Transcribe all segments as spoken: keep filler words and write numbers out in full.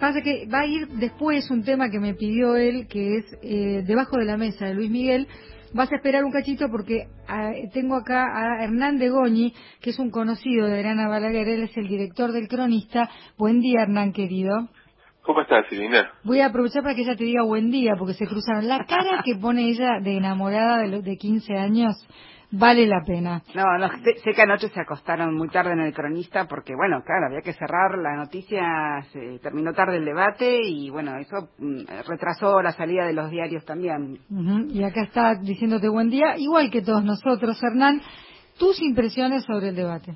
Pasa que va a ir después un tema que me pidió él, que es eh, Debajo de la Mesa, de Luis Miguel. Vas a esperar un cachito porque a, tengo acá a Hernán de Goñi, que es un conocido de Adriana Balaguer, él es el director del Cronista. Buen día, Hernán, querido. ¿Cómo estás, Silvina? Voy a aprovechar para que ella te diga buen día, porque se cruzaron. La cara que pone ella de enamorada de, los, de quince años vale la pena. No, no, sé, sé que anoche se acostaron muy tarde en el Cronista porque, bueno, claro, había que cerrar la noticia, se terminó tarde el debate y, bueno, eso mm, retrasó la salida de los diarios también. Uh-huh. Y acá está diciéndote buen día, igual que todos nosotros. Hernán, tus impresiones sobre el debate.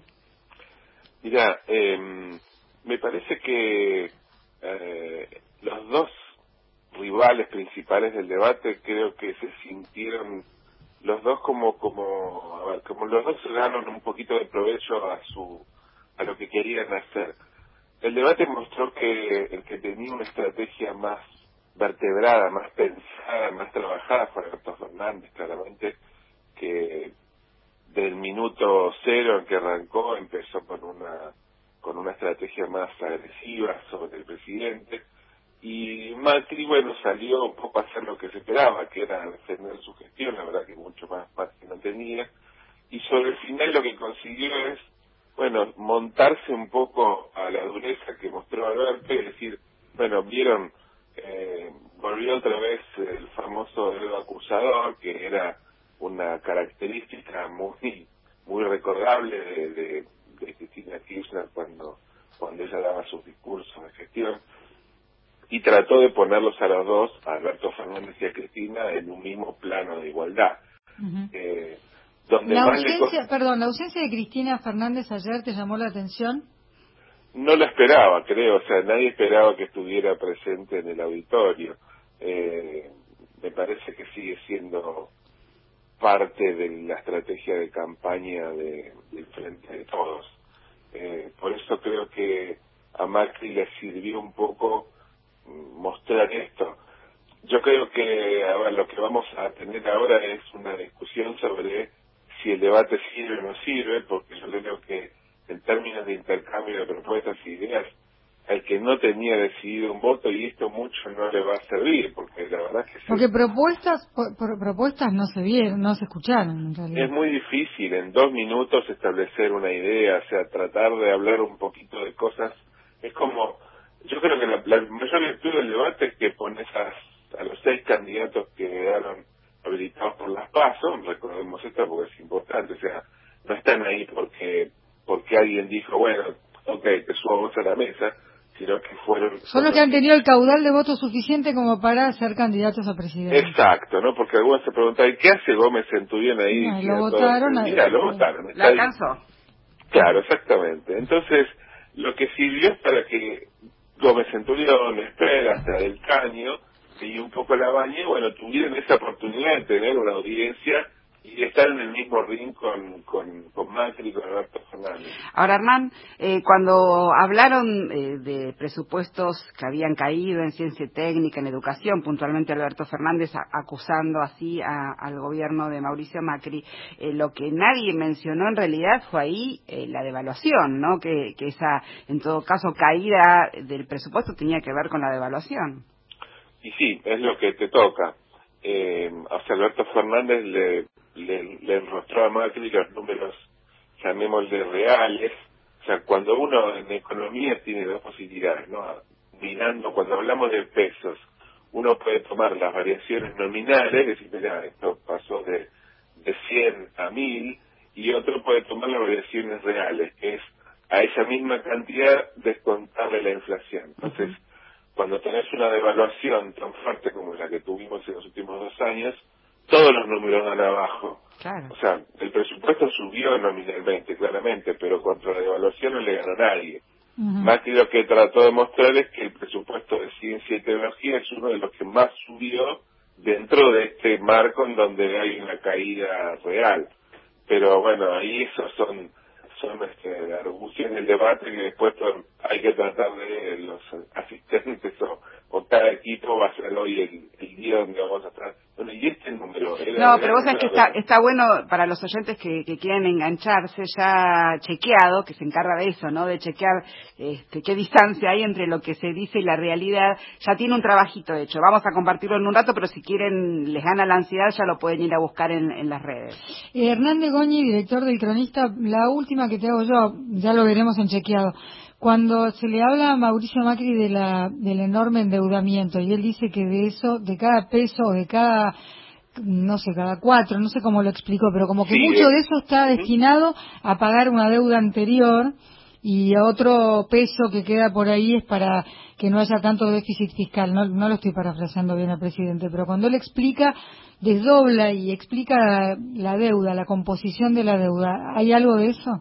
Mira, eh, me parece que eh, los dos rivales principales del debate creo que se sintieron los dos como como a ver, como los dos ganaron un poquito de provecho a su a lo que querían hacer. El debate mostró que el que tenía una estrategia más vertebrada, más pensada, más trabajada fue Alberto Fernández, claramente, que del minuto cero en que arrancó empezó con una con una estrategia más agresiva sobre el presidente, y Macri, bueno, salió un poco a hacer lo que se esperaba, que era defender su gestión, la verdad que mucho más margen no tenía, y sobre el final lo que consiguió es, bueno, montarse un poco a la dureza que mostró Alberto, y decir, bueno, vieron, eh, volvió otra vez el famoso dedo acusador, que era una característica muy muy recordable de, de, de Cristina Kirchner cuando cuando ella daba sus discursos de gestión, y trató de ponerlos a los dos, a Alberto Fernández y a Cristina, en un mismo plano de igualdad. Uh-huh. Eh, donde La más le ausencia, co- perdón, la ausencia de Cristina Fernández ayer te llamó la atención. no la esperaba, creo, o sea, nadie esperaba que estuviera presente en el auditorio. Eh, me parece que sigue siendo parte de la estrategia de campaña de, del Frente de Todos. Eh, por eso creo que a Macri le sirvió un poco mm, mostrar esto. Yo creo que a ver, lo que vamos a tener ahora es una discusión sobre si el debate sirve o no sirve, porque yo creo que en términos de intercambio de propuestas e ideas, el que no tenía decidido un voto, y esto mucho no le va a servir, porque la verdad es que Porque se, propuestas por, por- propuestas no se vieron, no se escucharon en realidad. es muy difícil en dos minutos establecer una idea, o sea, tratar de hablar un poquito de cosas. Es como, yo creo que la, la mayor virtud del debate es que pones a, a los seis candidatos que quedaron habilitados por las PASO, recordemos esto porque es importante, o sea, no están ahí porque porque alguien dijo, bueno, ok, te subo vos a la mesa, sino que fueron, Son son los que los han que... tenido el caudal de votos suficiente como para ser candidatos a presidente. Exacto, ¿no? Porque algunos se preguntan, ¿y qué hace Gómez Centurión ahí No, si lo a todo votaron. el A, día? Lo eh, votaron, ¿La está ahí. alcanzó? Claro, exactamente. Entonces, lo que sirvió es para que Gómez Centurión, Espera, hasta Del Caño, y un poco la baña, y bueno, tuvieron esa oportunidad de tener una audiencia y de estar en el mismo ring con, con, con Macri y con Alberto Fernández. Ahora, Hernán, eh, cuando hablaron eh, de presupuestos que habían caído en ciencia técnica, en educación, puntualmente Alberto Fernández a, acusando así a, al gobierno de Mauricio Macri, eh, lo que nadie mencionó en realidad fue ahí eh, la devaluación, ¿no? Que, que esa, en todo caso, caída del presupuesto tenía que ver con la devaluación. Y sí, es lo que te toca. Eh, o sea, Alberto Fernández le, le, le enrostró a Macri los números, llamémosle reales. O sea, cuando uno en economía tiene dos posibilidades, ¿no? Mirando, cuando hablamos de pesos, uno puede tomar las variaciones nominales, decir, mira, esto pasó de, de cien a mil, y otro puede tomar las variaciones reales, que es a esa misma cantidad descontarle la inflación. Entonces, Uh-huh. cuando tenés una devaluación tan fuerte como la que tuvimos en los últimos dos años, todos los números van abajo. Claro. O sea, el presupuesto subió nominalmente, claramente, pero contra la devaluación no le ganó nadie. uh-huh. Macri lo que trató de mostrar es que el presupuesto de ciencia y tecnología es uno de los que más subió dentro de este marco en donde hay una caída real. Pero bueno, ahí esos son son este, argucias del debate que después hay que tratar de los asistentes o, o cada equipo va a ser hoy el, el día donde vamos a estar. Bueno, y este número era No, real, pero vos sabés que está, está bueno para los oyentes que, que quieren engancharse, ya chequeado, que se encarga de eso, ¿no? De chequear este, qué distancia hay entre lo que se dice y la realidad. Ya tiene un trabajito hecho. Vamos a compartirlo en un rato, pero si quieren, les gana la ansiedad, ya lo pueden ir a buscar en, en las redes. Eh, Hernández Goñi, director del Cronista, la última que te hago yo, ya lo veremos en chequeado. Cuando se le habla a Mauricio Macri de la, del enorme endeudamiento, y él dice que de eso, de cada peso, o de cada, no sé, cada cuatro, no sé cómo lo explicó, pero como que Sí, mucho eh, de eso está uh-huh. destinado a pagar una deuda anterior, y otro peso que queda por ahí es para que no haya tanto déficit fiscal. No, no lo estoy parafraseando bien al presidente, pero cuando él explica, desdobla y explica la deuda, la composición de la deuda, ¿hay algo de eso?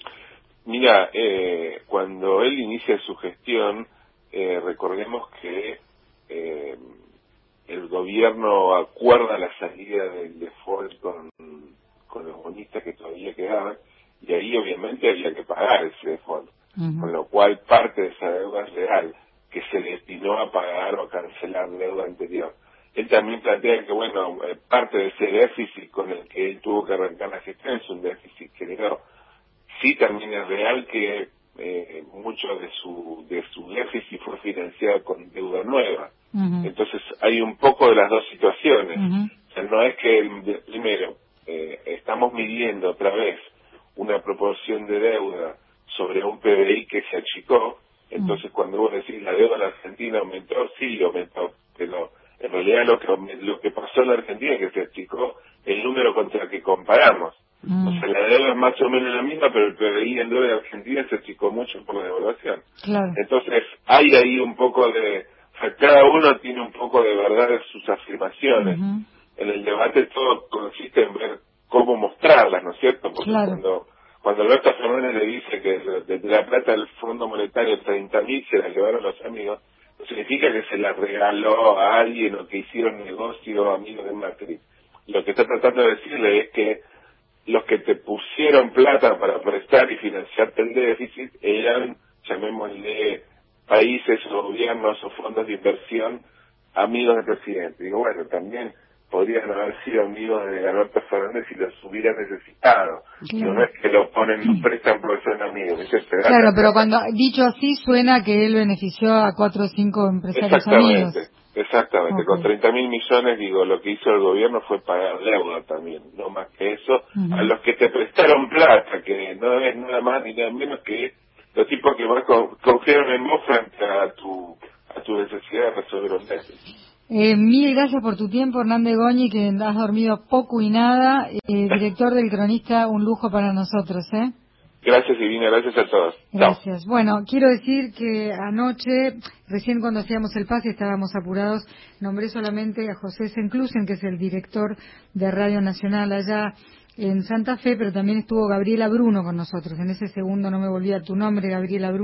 Mira, eh, cuando él inicia su gestión, eh, recordemos que eh, el gobierno acuerda la salida del default con, con los bonistas que todavía quedaban, y ahí obviamente había que pagar ese default, uh-huh. Con lo cual parte de esa deuda real que se destinó a pagar o a cancelar deuda anterior. Él también plantea que, bueno, parte de ese déficit con el que él tuvo que arrancar la gestión es un déficit que heredó. Sí, también es real que eh, mucho de su de su déficit fue financiado con deuda nueva. Uh-huh. Entonces hay un poco de las dos situaciones. Uh-huh. O sea, no es que, el, primero, eh, estamos midiendo otra vez una proporción de deuda sobre un P B I que se achicó. Entonces, uh-huh. Cuando vos decís la deuda en la Argentina aumentó, sí aumentó, pero en realidad lo que lo que pasó en la Argentina es que se achicó el número contra el que comparamos. Mm. O sea, la deuda es más o menos la misma, pero el P B I en deuda de Argentina se achicó mucho por la devaluación. Claro. Entonces, hay ahí un poco de... O sea, cada uno tiene un poco de verdad en sus afirmaciones. Uh-huh. En el debate todo consiste en ver cómo mostrarlas, ¿no es cierto? Porque claro. cuando cuando Alberto Fernández le dice que desde la plata del Fondo Monetario treinta mil se la llevaron los amigos, no significa que se la regaló a alguien o que hicieron negocio amigos de Macri. Lo que está tratando de decirle es que los que te pusieron plata para prestar y financiarte el déficit eran, llamémosle, países o gobiernos o fondos de inversión amigos del presidente. Digo, bueno, también podrían haber sido amigos de Alberto Fernández si los hubiera necesitado. Claro. No es que lo ponen, lo prestan porque son amigos. Claro, pero cuando dicho así suena que él benefició a cuatro o cinco empresarios Exactamente. amigos. Exactamente, okay. Con treinta mil millones, digo, lo que hizo el gobierno fue pagar deuda también, no más que eso, uh-huh. A los que te prestaron plata, que no es nada más ni nada menos que los tipos que más cogieron en vos frente a tu, a tu necesidad de resolver un déficit. Eh, mil gracias por tu tiempo, Hernández Goñi, que has dormido poco y nada. Eh, director del Cronista, un lujo para nosotros, ¿eh? Gracias, Divina, gracias a todos. Gracias. Chao. Bueno, quiero decir que anoche, recién cuando hacíamos el pase, estábamos apurados, nombré solamente a José Senclusen, que es el director de Radio Nacional allá en Santa Fe, pero también estuvo Gabriela Bruno con nosotros. En ese segundo no me volvía tu nombre, Gabriela Bruno.